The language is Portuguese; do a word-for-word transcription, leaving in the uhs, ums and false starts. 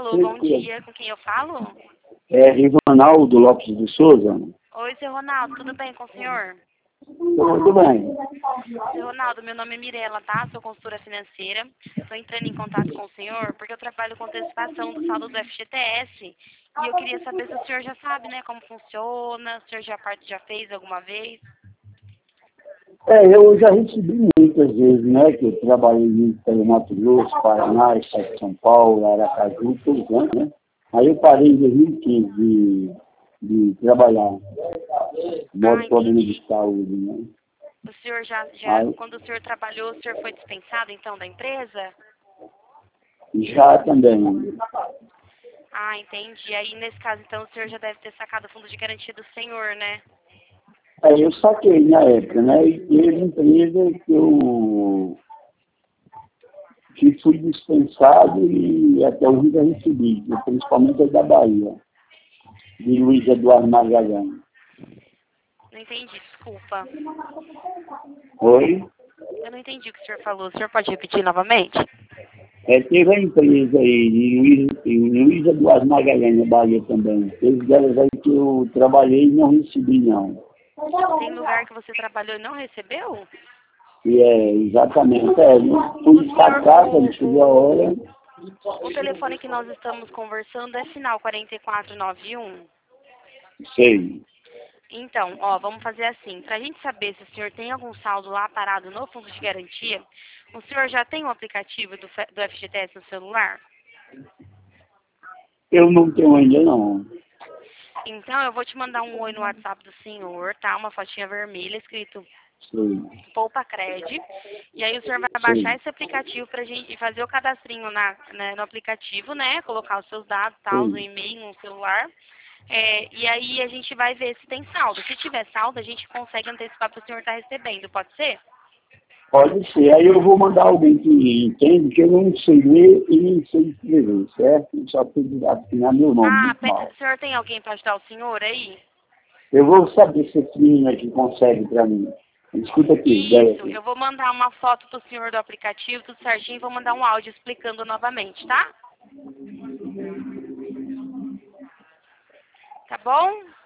Alô, bom dia. Com quem eu falo? É Rivanaldo Lopes de Souza. Oi, seu Ronaldo, tudo bem com o senhor? Tudo bem. Seu Ronaldo, meu nome é Mirela, tá? Sou consultora financeira. Estou entrando em contato com o senhor porque eu trabalho com antecipação do saldo do F G T S. E eu queria saber se o senhor já sabe, né, como funciona, se o senhor já, parte, já fez alguma vez. É, eu já recebi muitas vezes, né, que eu trabalhei muito pelo Mato Grosso, Paraná, Estado de São Paulo, Aracaju, tudo, né? Aí eu parei em dois mil e quinze de, de trabalhar, modo Ah, problema entendi. de saúde, né? O senhor já, já Aí, quando o senhor trabalhou, o senhor foi dispensado, então, da empresa? já também. Ah, entendi. Aí, nesse caso, então, o senhor já deve ter sacado o fundo de garantia do senhor, né? Aí eu saquei na época, né? E teve empresa que eu que fui dispensado e até hoje já recebi, principalmente a da Bahia, de Luiz Eduardo Magalhães. Não entendi, desculpa. Oi? Eu não entendi o que o senhor falou. O senhor pode repetir novamente? É, teve a empresa aí, de Luiz, de Luiz Eduardo Magalhães, na Bahia também. Teve delas aí que eu trabalhei e não recebi, não. Tem lugar que você trabalhou e não recebeu? E é, exatamente, é, fui O senhor, sacar quando chegou a o, hora, o, o telefone que nós estamos conversando é final quatro quatro nove um. sei. Então, ó, vamos fazer assim. Pra gente saber se o senhor tem algum saldo lá parado no fundo de garantia, o senhor já tem o aplicativo do, F- do F G T S no celular? Eu não tenho ainda, não. Então, eu vou te mandar um oi no WhatsApp do senhor, tá? Uma fotinha vermelha escrito Sei, Poupa Cred. E aí o senhor vai baixar sei, esse aplicativo pra gente fazer o cadastrinho na, né, no aplicativo, né? Colocar os seus dados, tal, o sei. e-mail no celular. É, e aí a gente vai ver se tem saldo. Se tiver saldo, a gente consegue antecipar para o senhor estar recebendo, pode ser? Pode ser. Aí eu vou mandar alguém que entende, que eu não sei ler e nem sei escrever, certo? Só tenho assinar meu nome, Ah, muito pe- mal. o senhor tem alguém para ajudar o senhor aí? Eu vou saber se esse menino aqui consegue para mim. Escuta aqui, dela Isso, aqui. eu vou mandar uma foto pro senhor do aplicativo, tudo certinho, e vou mandar um áudio explicando novamente, tá? Tá bom?